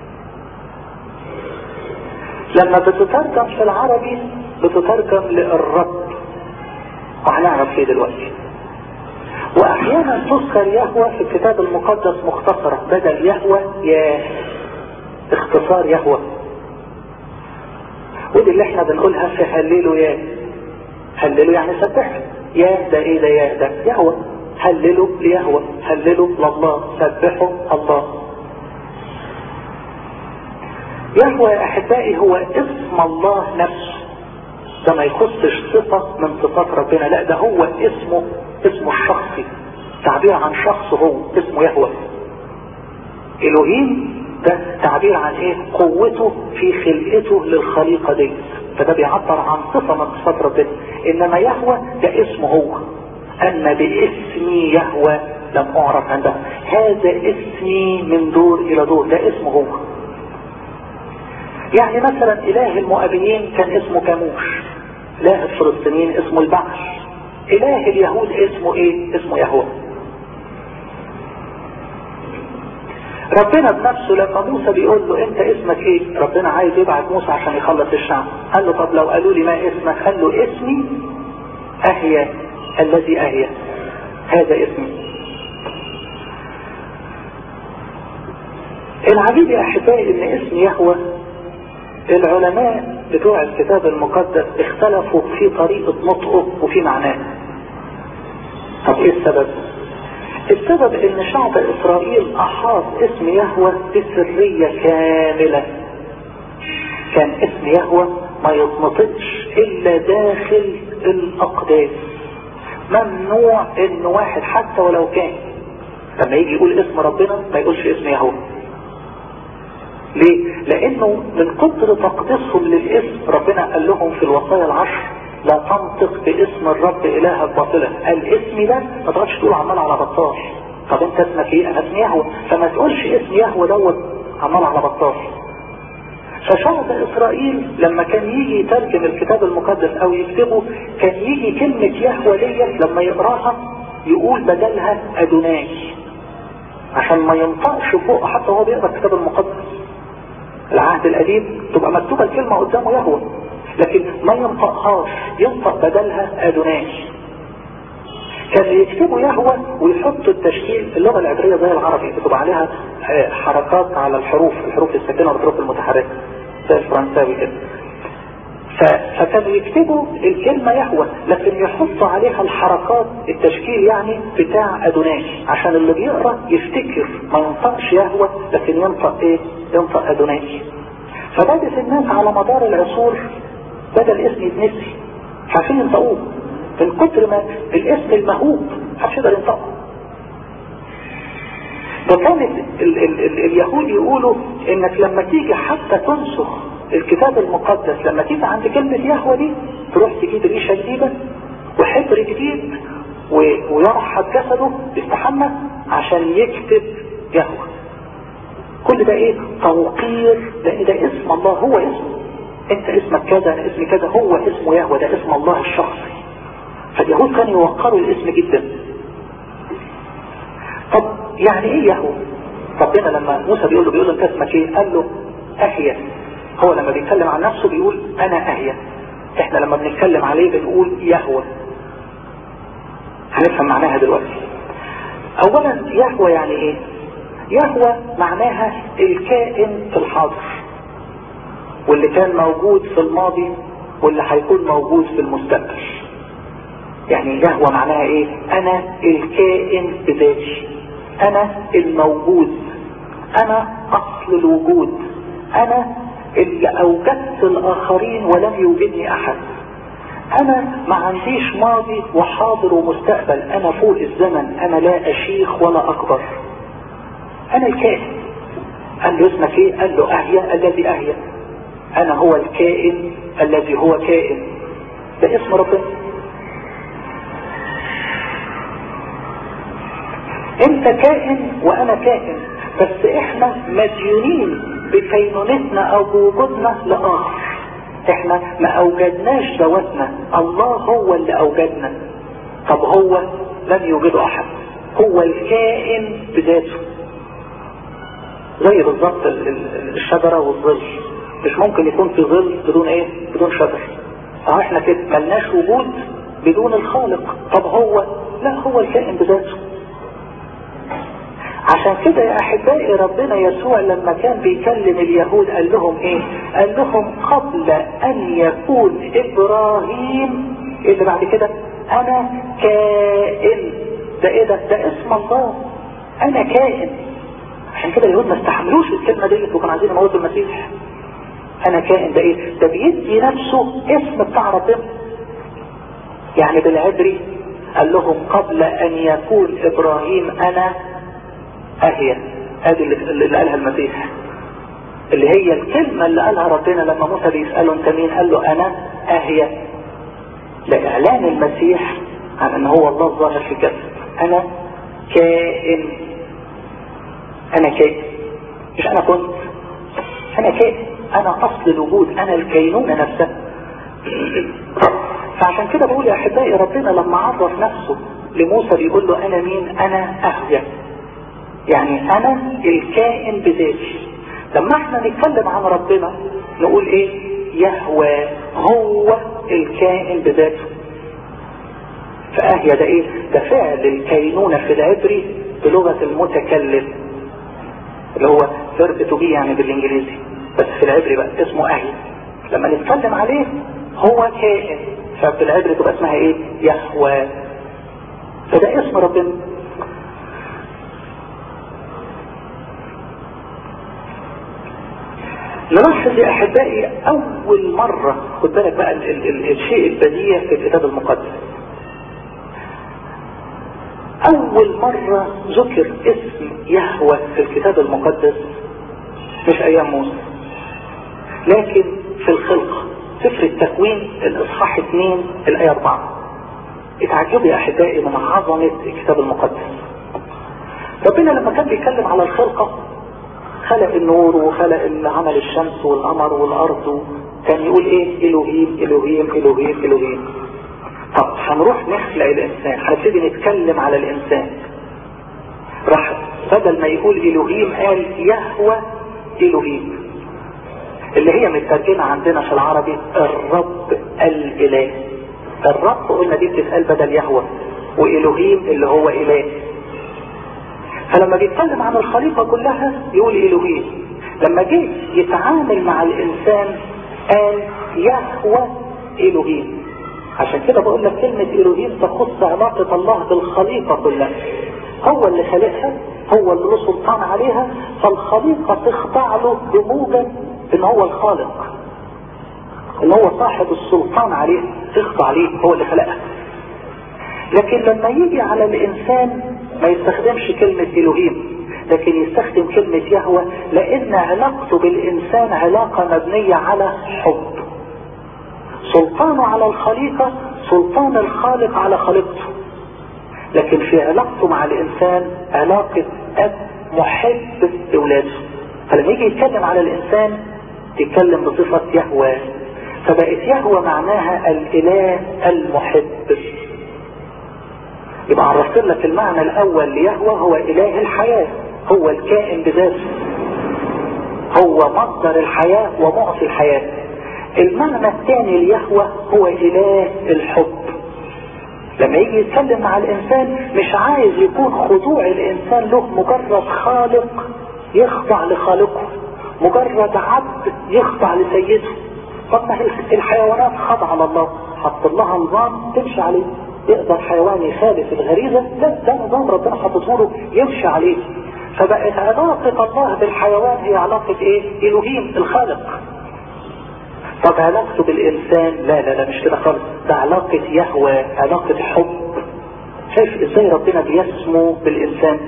لما بتترجم في العربي بتترجم للرب، وهنعرف ليه دلوقتي. واحيانا تذكر يهوه في الكتاب المقدس مختصرة بدل يهوه يا اختصار يهوه. ودي اللي احنا بنقولها في هللوا يا. هللوا يعني سبحوا. يا ده ايه ده؟ يا ده يهوه. هللوا ليهوه، هللوا لله، سبحوا الله. يهوه يا احبائي هو اسم الله نفسه. ده ما يخصش صفة من صفات ربنا، لا ده هو اسمه، اسمه الشخصي، تعبير عن شخصه هو، اسمه يهوه. إلهيم ده تعبير عن ايه؟ قوته في خلقته للخليقة دي، فده بيعبر عن صفة من صفات ربنا. انما يهوى ده اسمه هو، اما باسمي يهوى لم اعرف عنده، هذا اسمي من دور الى دور، ده اسمه هو. يعني مثلا اله المؤابيين كان اسمه كاموش، اله الفلسطينيين اسمه البعل، اله اليهود اسمه ايه؟ اسمه يهوه. ربنا بنفسه لما موسى بيقول له انت اسمك ايه؟ ربنا عايز يبعت موسى عشان يخلص الشعب، قال له طب لو قالوا لي ما اسمك؟ قال له اسمي اهيا الذي اهيا، هذا اسمي. العجيب يا احبائي ان اسم يهوه العلماء بتوع الكتاب المقدس اختلفوا في طريقة نطقه وفي معناه. طب ايه السبب؟ السبب ان شعب اسرائيل احاط اسم يهوه بسرية كاملة، كان اسم يهوه ما يتنطقش الا داخل الاقداس، ممنوع ان واحد حتى ولو كان لما يجي يقول اسم ربنا ما يقولش اسم يهوه. ليه؟ لانه من كتر تقديسهم للاسم ربنا قال لهم في الوصايا العشر لا تنطق باسم الرب الهك باطلا، الاسم ده ما تقعدش تقول عمال على بطال. طب انت اسمك ايه؟ انا اسمي يهوه، فما تقولش اسم يهوه دوت عمال على بطال. فشعب اسرائيل لما كان يجي يترجم الكتاب المقدس او يكتبه كان يجي كلمة يهوه ديت لما يقراها يقول بدلها ادوناي، عشان ما ينطقش بقه حتى وهو بيقرا الكتاب المقدس. العهد القديم تبقى مكتوبة الكلمة قدامه يهوه لكن ما ينطقهاش، ينطق بدلها ادوناي. كان يكتبوا يهوه ويحطوا التشكيل، اللغة العبرية زي العربي بتبقى عليها حركات على الحروف، الحروف الساكنة والحروف المتحركة زي الفرنساوي كده. فكانوا يكتبوا الكلمة يهوه لكن يحطوا عليها الحركات التشكيل يعني بتاع ادوناي، عشان اللي بيقرأ يفتكر ما ينطقش يهوه لكن ينطق ايه؟ ينطق ادوناي. فبدت الناس على مدار العصور بدأ الاسم يتنسي، مش عارفين ينطقوه من كتر ما الاسم المهوب محدش يقدر ينطقه. فكانت ال ال ال اليهود يقولوا انك لما تيجي حتى تنسخ الكتاب المقدس، لما تيجي عند كلمة يهوه دي تروح تجيب ريشة جديدة وحبر جديد ويرحب جسده يستحمى عشان يكتب يهوه. كل ده ايه؟ توقير، لان ده اسم الله، هو اسمه. انت اسمك كذا، انا اسمي كذا، هو اسمه يهوه، ده اسم الله الشخصي. فاليهود كانوا يوقروا الاسم جدا. طب يعني ايه يهوه؟ ربنا لما موسى بيقول له بيقول له انت اسمك ايه؟ قال له اهيا. هو لما بيتكلم عن نفسه بيقول انا اهيا، احنا لما بنتكلم عليه بنقول يهوه. هنفهم معناها دلوقتي. اولا يهوه يعني ايه؟ يهوه معناها الكائن في الحاضر، واللي كان موجود في الماضي واللي هيكون موجود في المستقبل. يعني يهوه معناها ايه؟ انا الكائن بذاتي، انا الموجود، انا اصل الوجود، انا اللي اوجدت الاخرين ولم يوجدني احد. انا ما عنديش ماضي وحاضر ومستقبل، انا فوق الزمن، انا لا اشيخ ولا اكبر، انا الكائن. قال له اسمك ايه؟ قال له اهيا الذي اهيا، انا هو الكائن الذي هو كائن. ده اسم ربنا. انت كائن وانا كائن، بس احنا مديونين بكينونتنا او بوجودنا لاخر. احنا ما اوجدناش ذواتنا، الله هو اللي اوجدنا. طب هو لم يوجده احد، هو الكائن بذاته. زي بالظبط الشجرة والظل، مش ممكن يكون في ظل بدون ايه؟ بدون شجر. اه احنا كده ملناش وجود بدون الخالق. طب هو لا، هو الكائن بذاته. عشان كده يا احبائي ربنا يسوع لما كان بيكلم اليهود قال لهم ايه؟ قال لهم قبل ان يكون ابراهيم اللي بعد كده انا كائن. ده ايه ده؟ ده اسم الله، انا كائن. عشان كده اليهود ما استحملوش الكلمة دي وكانوا عايزين يموتوا المسيح. انا كائن ده ايه؟ ده بيدي نفسه اسم بتاع ربنا. يعني بالعبري قال لهم قبل ان يكون ابراهيم انا اهيا. ادي اللي قالها المسيح. اللي هي الكلمة اللي قالها ربنا لما موسى بيسأله انت مين؟ قال له انا اهيا. لإعلان المسيح عن ان هو الله ظاهر في الجسد. انا كائن، انا كائن، مش انا كنت، انا كائن، انا اصل الوجود، انا الكينونة نفسها. فعشان كده بقول يا احبائي ربنا لما عرف نفسه لموسى بيقول له انا مين؟ انا اهيا، يعني انا الكائن بذاتي. لما احنا نتكلم عن ربنا نقول ايه؟ يهوى، هو الكائن بذاته. فاهيا ده ايه؟ ده فعل الكينونة في العبري بلغة المتكلم، اللي هو verb to be يعني بالانجليزي، بس في العبري بقى اسمه اهيا. لما نتكلم عليه هو كائن، ففي العبري تبقى اسمها ايه؟ يهوى. فده اسم ربنا. نلاحظ يا احبائي اول مرة، خد بالك بقى ال ال ال الشيء البديع في الكتاب المقدس، اول مرة ذكر اسم يهوى في الكتاب المقدس مش ايام موسى، لكن في الخلقة، سفر التكوين الاصحاح اثنين الايه اربعة. اتعجبوا يا احبائي من عظمة الكتاب المقدس. ربنا لما كان بيتكلم على الخلقة خلق النور وخلق عمل الشمس والقمر والارض، كان يقول ايه؟ الوهيم الوهيم الوهيم الوهيم. طب هنروح نخلق الانسان، هنبتدي نتكلم على الانسان، راح بدل ما يقول الوهيم قال يهوى الوهيم، اللي هي مترجمة عندنا في العربي الرب الاله. الرب قلنا دي بتتقال بدل يهوى، والوهيم اللي هو اله. فلما بيتكلم عن الخليقة كلها يقول الوهيم، لما جه يتعامل مع الانسان قال يهوى الوهيم. عشان كده بقول لك كلمة الوهيم تخص علاقة الله بالخليقة كلها. هو اللي خلقها، هو اللي له سلطان عليها، فالخليقة تخضع له بموجب ان هو الخالق، ان هو صاحب السلطان عليه، تخضع عليه، هو اللي خلقها. لكن لما يجي على الانسان ما يستخدمش كلمة الوهيم، لكن يستخدم كلمة يهوى، لان علاقته بالانسان علاقة مبنية على حب. سلطانه على الخليقة سلطان الخالق على خليقته، لكن في علاقته مع الانسان علاقة اب محب لاولاده. فلما يجي يتكلم على الانسان يتكلم بصفة يهوى، فبقت يهوى معناها الاله المحب. يبقى عرفت لك المعنى الاول ليهوى، هو اله الحياة، هو الكائن بذاته، هو مصدر الحياة ومعطي الحياة. المعنى الثاني ليهوى هو اله الحب. لما يجي يتكلم مع الانسان مش عايز يكون خضوع الانسان له مجرد خالق يخضع لخالقه، مجرد عبد يخضع لسيده. طب ما الحيوانات خاضعة لله، حط لها نظام تمشي عليه. يقدر حيوان يخالف الغريزة؟ لا، ده نظام ربنا حطته له يمشي عليه. فبقت علاقة الله بالحيوان هي علاقة ايه؟ الوهيم الخالق. طب علاقته بالانسان لا لا لا مش كده خالص، ده علاقة يهوى، علاقة حب. شايف ازاي ربنا بيسمو بالانسان؟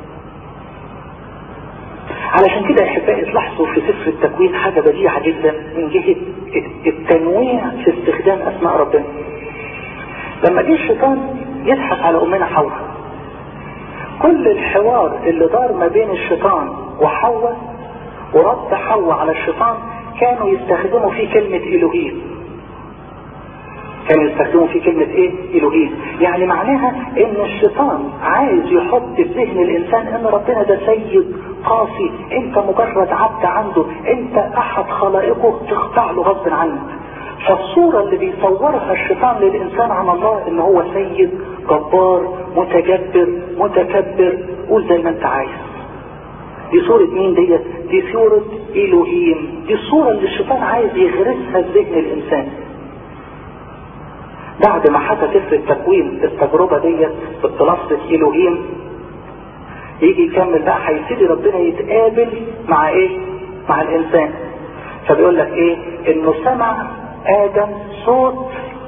علشان كده يا احبائي تلاحظوا في سفر التكوين حاجة بديعة جدا من جهة التنويع في استخدام اسماء ربنا. لما جه الشيطان يضحك على امنا حواء، كل الحوار اللي دار ما بين الشيطان وحواء ورد حواء على الشيطان كانوا يستخدموا فيه كلمة الوهيم. كانوا يستخدموا فيه كلمة ايه؟ الوهيم. يعني معناها ان الشيطان عايز يحط في ذهن الانسان ان ربنا ده سيد قاسي، انت مجرد عبد عنده، انت احد خلائقه تخضع له غصب عنك. فالصورة اللي بيصورها الشيطان للانسان عن الله ان هو سيد جبار متجبر متكبر، قول زي ما انت عايز. دي صورة مين ديت؟ دي صورة الوهيم. دي الصورة اللي الشيطان عايز يغرسها في ذهن الانسان. بعد ما حكى سفر التكوين التجربة ديت بلفظة الوهيم، يجي يكمل بقى، هيبتدي ربنا يتقابل مع ايه؟ مع الانسان. فبيقول لك ايه؟ انه سمع ادم صوت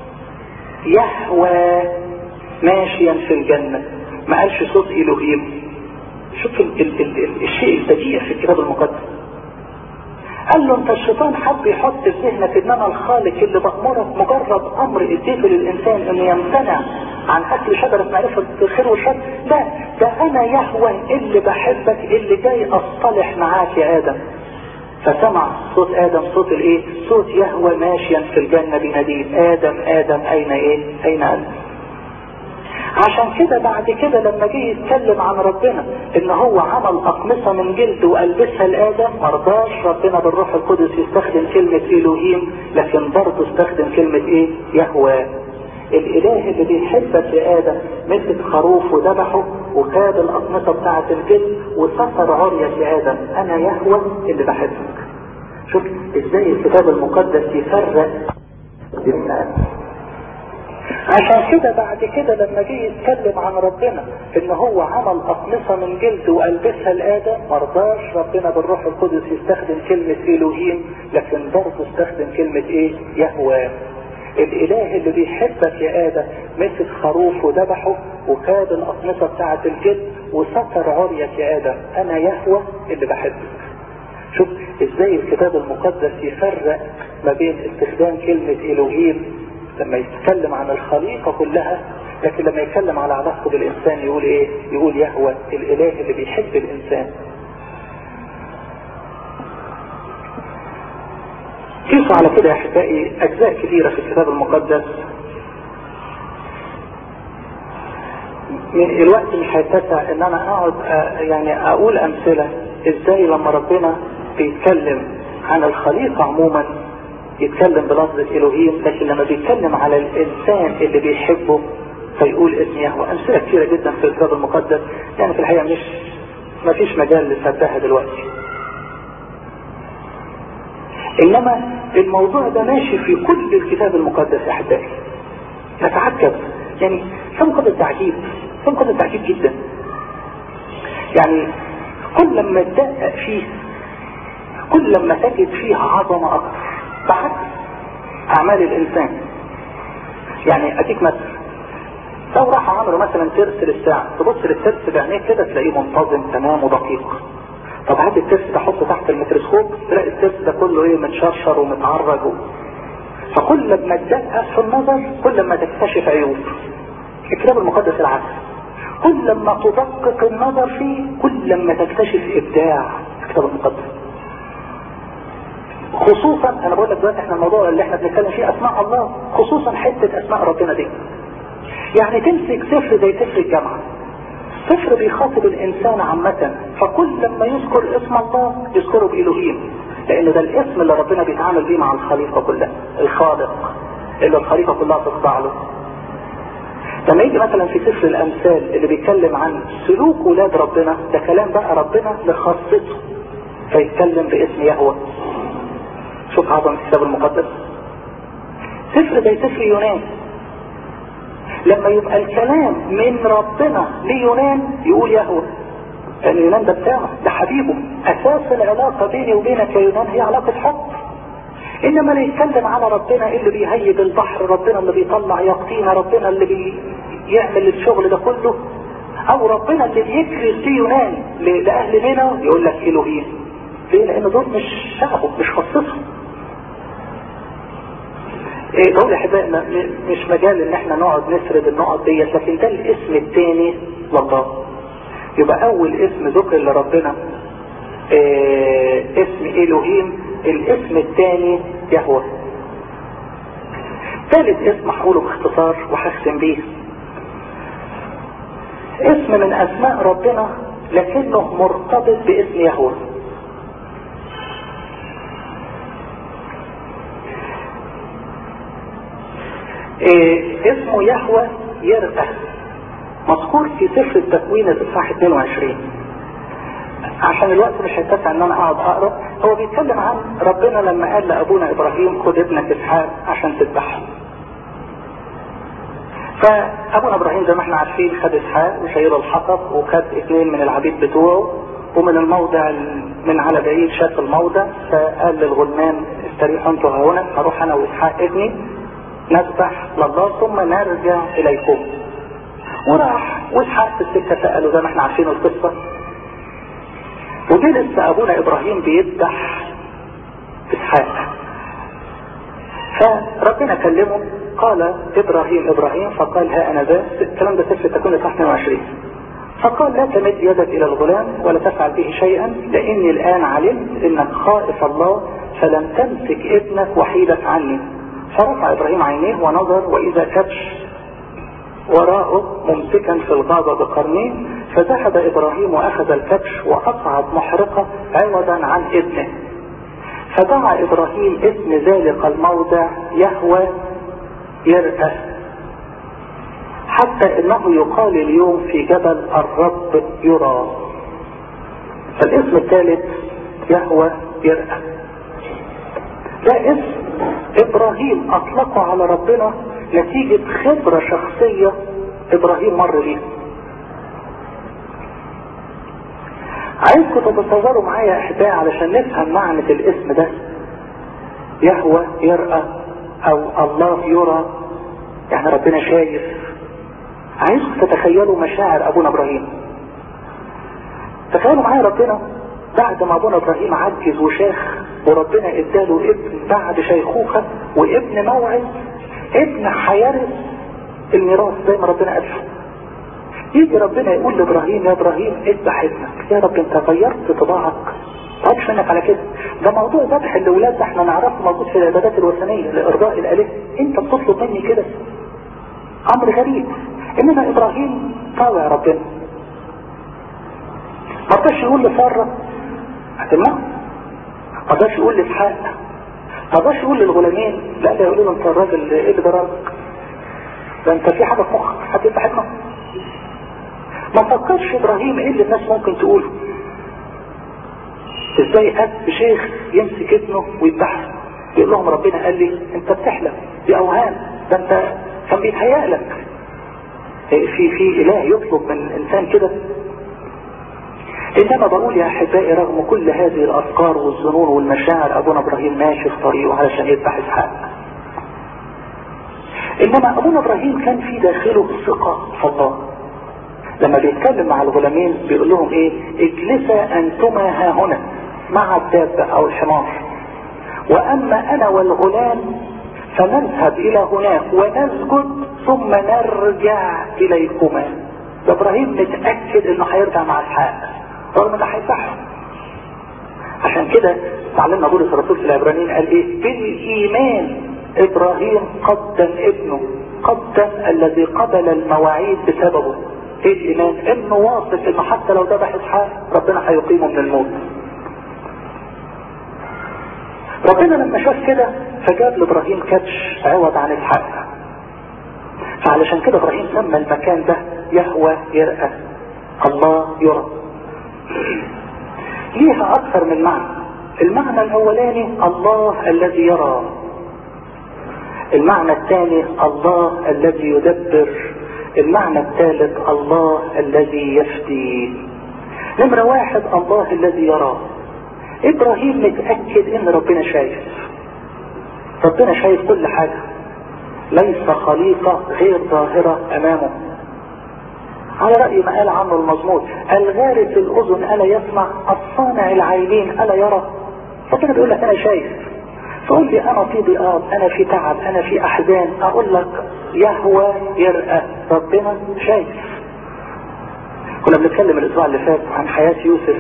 يهوى ماشيا في الجنة، ما قالش صوت الوهيم. شوف ال ال ال ال الشيء البديع في الكتاب المقدس. قال له انت الشيطان حب يحط في ذهنك ان انا الخالق اللي بأمرك مجرد امر اديته للانسان انه يمتنع عن اكل شجرة معرفة الخير والشر. لا، ده انا يهوه اللي بحبك اللي جاي اصطلح معاك يا ادم. فسمع صوت ادم صوت الايه؟ صوت يهوه ماشيا في الجنة بيناديه ادم ادم اين ايه؟ اين انت؟ عشان كده بعد كده لما جه يتكلم عن ربنا ان هو عمل اقمصة من جلد والبسها لآدم، مرضاش ربنا بالروح القدس يستخدم كلمة الوهيم، لكن برضه استخدم كلمة ايه؟ يهوه. الاله اللي بيحبك يا ادم مسك خروف وذبحه وخد الاقمصة بتاعة الجلد وستر عريك يا ادم، انا يهوه اللي بحبك. شوف ازاي الكتاب المقدس يفرق بين آدم. عشان كده بعد كده لما جه يتكلم عن ربنا ان هو عمل اقمصة من جلد والبسها لآدم، مرضاش ربنا بالروح القدس يستخدم كلمة الوهيم، لكن برضه استخدم كلمة ايه؟ يهوه. الاله اللي بيحبك يا ادم مسك خروف وذبحه وخد الاقمصة بتاعة الجلد وستر عريك يا ادم، انا يهوه اللي بحبك. شوف ازاي الكتاب المقدس يفرق ما بين استخدام كلمة الوهيم لما يتكلم عن الخليقة كلها، لكن لما يتكلم على علاقته بالإنسان يقول إيه؟ يقول يهوه الإله اللي بيحب الإنسان. قيسوا على كده يا أحبائي أجزاء كثيرة في الكتاب المقدس. من الوقت مش هيتسع إن أنا أقعد يعني أقول أمثلة إزاي لما ربنا بيتكلم عن الخليقة عموما يتكلم بلفظة الوهيم، لكن لما بيتكلم على الانسان اللي بيحبه فيقول اسم يهوه. امثله كثيره جدا في الكتاب المقدس، يعني في الحقيقه مش ما فيش مجال لسردها دلوقتي. انما الموضوع ده ماشي في كل الكتاب المقدس يا احبائي. نتعجب يعني كم قدر تعجيب، كم قدر تعجيب جدا. يعني كل لما تدقق فيه كل لما تجد فيه عظمه اكثر بعكس اعمال الانسان. يعني اديك مثلا لو راح عملوا مثلا ترس للساعة، تبص للترس بعينيك كده تلاقيه منتظم تمام ودقيق. طب هات الترس ده حطه تحت الميكروسكوب تلاقي الترس ده كله ايه؟ متشرشر ومتعرج. فكل ما تدقق في النظر كل ما تكتشف عيوب. الكتاب المقدس العكس، كل ما تدقق النظر فيه كل ما تكتشف ابداع الكتاب المقدس. خصوصا انا بقول لك دلوقتي احنا الموضوع اللي احنا بنتكلم فيه اسماء الله، خصوصا حته اسماء ربنا دي. يعني تمسك سفر زي سفر الجامعه، سفر بيخاطب الانسان عامه، فكل لما يذكر اسم الله يذكره بالوهيم، لان ده الاسم اللي ربنا بيتعامل بيه مع الخليقه كلها، الخالق اللي الخليقه كلها تخضع له. لما يجي مثلا في سفر الامثال اللي بيتكلم عن سلوك ولاد ربنا، ده كلام بقى ربنا لخاصته فيتكلم باسم يهوه. شوف عظمة الكتاب المقدس. سفر زي سفر يونان لما يبقى الكلام من ربنا ليونان يقول يهوه، لان يعني يونان ده بتاعه، ده حبيبه، اساس العلاقة بيني وبينك يا يونان هي علاقة حب. انما اللي يتكلم على ربنا اللي بيهيج البحر، ربنا اللي بيطلع يقطينا، ربنا اللي بيعمل الشغل ده كله، او ربنا اللي بيكرز بيه يونان لاهل نينوى يقول لك الوهيم. ليه؟ لان دول مش شعبه، مش خصصه. ايه بقول يا احبائنا مش مجال ان احنا نقعد نسرد النقط ديت، لكن ده الاسم الثاني لله. يبقى اول اسم ذكر لربنا اه اسم الوهيم، الاسم الثاني يهوه. ثالث اسم هقوله باختصار وهختم بيه، اسم من اسماء ربنا لكنه مرتبط باسم يهوه. إيه اسمه يهوه يرقى، مذكور في سفر التكوين الاصحاح اثنين وعشرين. عشان الوقت مش هيتسع ان انا اقعد اقرا، هو بيتكلم عن ربنا لما قال لابونا ابراهيم خد ابنك اسحاق عشان تذبحه. فابونا ابراهيم زي ما احنا عارفين خد اسحاق وشايل الحطب وخد اثنين من العبيد بتوعه، ومن الموضع من على بعيد شاف الموضع، فقال للغلمان استريحوا انتوا هنا، هروح انا واسحاق ابني نذبح لله ثم نرجع اليكم. وراح واسحاق في السكه ساله زي ما احنا عارفين القصه، وجلس ابونا ابراهيم بيذبح اسحاق. فربنا كلمه قال ابراهيم ابراهيم، فقال ها انا ذا. الكلام ده سفر التكوين اصحاح اثنين وعشرين. فقال لا تمد يدك الى الغلام ولا تفعل به شيئا، لاني الان علمت انك خائف الله فلم تمسك ابنك وحيدك عني. فرفع ابراهيم عينيه ونظر واذا كبش وراءه ممسكا في الغابة بقرنيه، فذهب ابراهيم واخذ الكبش واصعد محرقة عوضا عن ابنه. فدعا ابراهيم اسم ذلك الموضع يهوى يرأى، حتى انه يقال اليوم في جبل الرب يرى. فالاسم الثالث يهوى يرأى، ده اسم ابراهيم اطلقه على ربنا نتيجة خبرة شخصية ابراهيم مر بيها. عايزكم تتصوروا معايا احبائي علشان نفهم معنى الاسم ده يهوى يرأى او الله يرى، يعني ربنا شايف. عايزكم تتخيلوا مشاعر ابونا ابراهيم. تخيلوا معايا ربنا بعد ما ابونا ابراهيم عجز وشاخ وربنا اداله ابن بعد شيخوخة وابن موعد، ابن هيرث الميراث زي ما ربنا قال. يجي ربنا يقول لابراهيم يا ابراهيم اذبح ابنك. يا رب انت غيرت طباعك، ما تعرفش منك على كده. ده موضوع ذبح الاولاد ده احنا نعرفه موجود في العبادات الوثنيه لارضاء الالهه، انت بتطلب مني كده؟ امر غريب. انما ابراهيم طاوع ربنا، ما رضاش يقول لساره هتمنع، ما رضاش يقول لاسحاق، ما رضاش يقول للغلامين لا ده يقولوا له انت الراجل ايه اللي جرالك؟ ده انت في حاجه في مخك هتذبح ابنك. ما فكرش ابراهيم ايه اللي الناس ممكن تقوله. ازاي اب شيخ يمسك ابنه ويذبحه؟ يقول لهم ربنا قال لي انت بتحلم، دي اوهام، ده انت كان بيتهيأ لك. في في اله يطلب من انسان كده؟ انما بقول يا احبائي رغم كل هذه الافكار والظنون والمشاعر ابونا ابراهيم ماشي في طريقه علشان يذبح اسحاق. انما ابونا ابراهيم كان في داخله الثقه في الله. لما بيتكلم مع الغلامين بيقول لهم ايه؟ اجلسا انتما ها هنا مع الدابة او الحمار، واما انا والغلام فنذهب الى هناك ونسجد ثم نرجع اليكما. ده ابراهيم متأكد انه هيرجع مع اسحاق رغم انه هيذبحه. عشان كده معلمنا بولس الرسول في العبرانيين قال ايه؟ بالايمان ابراهيم قدم ابنه، قدم الذي قبل المواعيد بسببه. ايه الايمان؟ انه واثق انه حتى لو ذبح اسحاق ربنا هيقيمه من الموت. ربنا لما شاف كده فجاب لابراهيم كبش عوض عن اسحاق. فعلشان كده ابراهيم سمى المكان ده يهوى يرأى، الله يرى. ليها اكثر من معنى. المعنى الاولاني الله الذي يرى، المعنى الثاني الله الذي يدبر، المعنى الثالث الله الذي يفدي. نمرة واحد الله الذي يرى. ابراهيم متأكد ان ربنا شايف، ربنا شايف كل حاجة، ليس خليقة غير ظاهرة امامه. على رأي ما قال عنه المزمور الغارس الاذن الا يسمع، الصانع العينين الا يرى. ربنا بيقول لك انا شايف. تقول لي انا في ضيقات، انا في تعب، انا في احزان، اقول لك يهوى يرأى، ربنا شايف. كنا بنتكلم الاسبوع اللي فات عن حياة يوسف.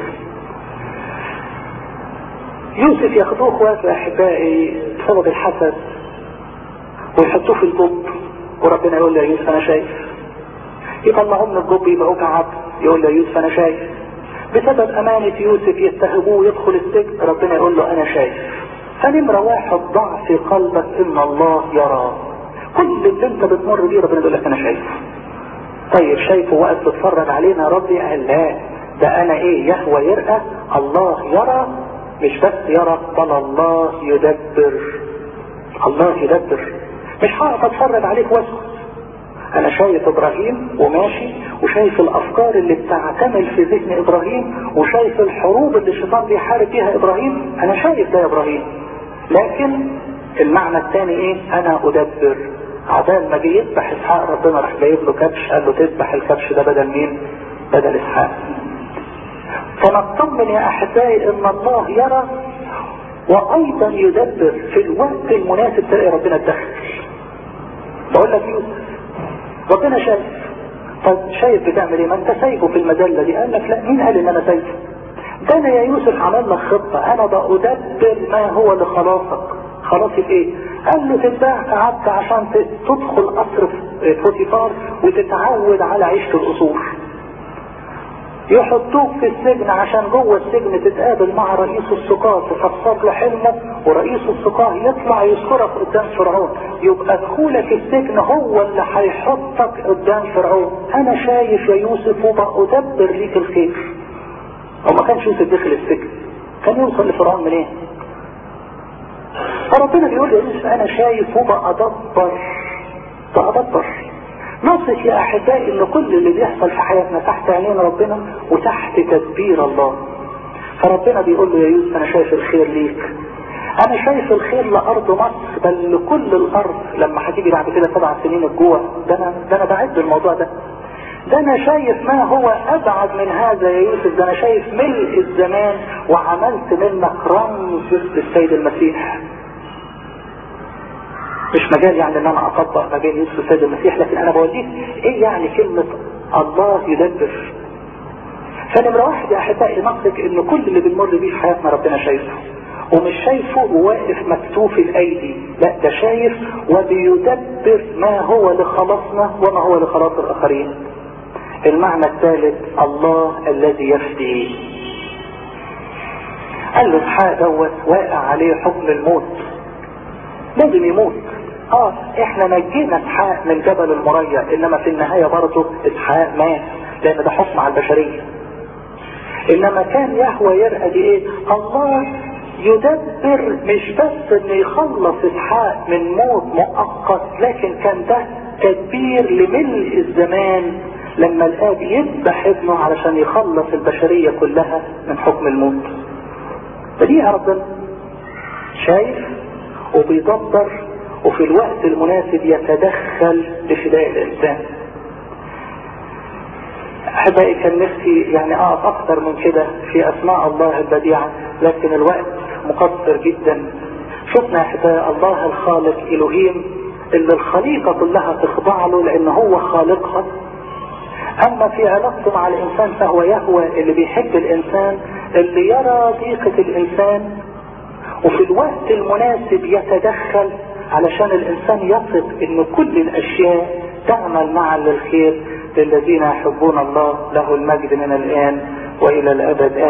يوسف ياخدوه اخواته احبائي بسبب الحسد ويحطوه في الجب، وربنا يقول له يا يوسف انا شايف. يطلعوه من الجب يبقوا كعب، يقول له يا يوسف انا شايف. بسبب امانة يوسف يتهموه يدخل السجن، ربنا يقول له انا شايف. فنمرة واحد ضع في قلبك ان الله يرى. كل اللي انت بتمر بيه ربنا يقول لك انا شايف. طيب شايفه وقت تتفرج علينا ربي؟ قال لا، ده انا ايه؟ يهوى يرأى، الله يرى. مش بس يرى بل الله يدبر، الله يدبر. مش هقف اتفرج عليك واسكت. انا شايف ابراهيم وماشي، وشايف الافكار اللي بتعتمل في ذهن ابراهيم، وشايف الحروب اللي الشيطان بيحارب بيها ابراهيم. انا شايف ده يا ابراهيم، لكن المعنى الثاني ايه؟ انا ادبر. عبال ما جه يذبح اسحاق ربنا راح جايب له كبش، قال له تذبح الكبش ده بدل مين؟ بدل اسحاق. فنطمن يا احبائي ان الله يرى وايضا يدبر في الوقت المناسب تلاقي ربنا اتدخل. بقول لك يوسف ربنا شايف. طب شايف بتعمل ايه؟ ما انت سايبه في المذله دي. قال لك لا، مين قال ان انا سايبه؟ ده انا يا يوسف عمل لك خطه، انا بأدبر ما هو لخلاصك. خلاصي في ايه؟ قال له تتباع كعبد عشان تدخل قصر فوتيفار وتتعود على عيشه القصور. يحطوك في السجن عشان جوه السجن تتقابل مع رئيس السقاة تفسر له حلمك، ورئيس السقاة يطلع يذكرك قدام فرعون. يبقى دخولك السجن هو اللي هيحطك قدام فرعون. انا شايف يا يوسف وبأدبر ليك الخير. وما كانش يوسف دخل السجن كان يوصل لفرعون منين؟ فربنا بيقول لي يا يوسف انا شايف وبأدبر بأدبر. نصف يا احبائي ان كل اللي بيحصل في حياتنا تحت عينين ربنا وتحت تدبير الله. فربنا بيقول له يا يوسف انا شايف الخير ليك، انا شايف الخير لارض مصر بل لكل الارض. لما هتيجي بعد كده سبع سنين الجوع ده انا ده انا بعد الموضوع ده. ده انا شايف ما هو ابعد من هذا يا يوسف. ده انا شايف ملء الزمان وعملت منك رمز للسيد المسيح. مش مجال يعني ان انا اطبق ما بين يوسف والسيد المسيح، لكن انا بوديك ايه يعني كلمة الله يدبر. فنمرة واحد يا احبائي نقصك ان كل اللي بنمر بيه في حياتنا ربنا شايفه، ومش شايفه وواقف مكتوف الايدي، لا ده شايف وبيدبر ما هو لخلاصنا وما هو لخلاص الاخرين. المعنى الثالث الله الذي يفدي. قال له اسحاق دوت واقع عليه حكم الموت، لازم يموت. اه احنا نجينا اسحاق من جبل المريا، انما في النهاية برضه اسحاق مات لان ده حكم على البشرية. انما كان يهوى يرقى دي ايه؟ الله يدبر مش بس ان يخلص اسحاق من موت مؤقت، لكن كان ده تدبير لملء الزمان لما الاب يذبح ابنه علشان يخلص البشرية كلها من حكم الموت. فدي يا ربنا شايف وبيدبر وفي الوقت المناسب يتدخل لفداء الانسان. احبائي كان نفسي يعني اقف اكتر من كده في اسماء الله البديعة، لكن الوقت مقصر جدا. شفنا احبائي الله الخالق الوهيم اللي الخليقة كلها تخضع له لان هو خالقها. اما في علاقته مع الانسان فهو يهوى اللي بيحب الانسان، اللي يرى ضيقة الانسان وفي الوقت المناسب يتدخل علشان الانسان يثق ان كل الاشياء تعمل معا للخير للذين يحبون الله. له المجد من الان والى الابد.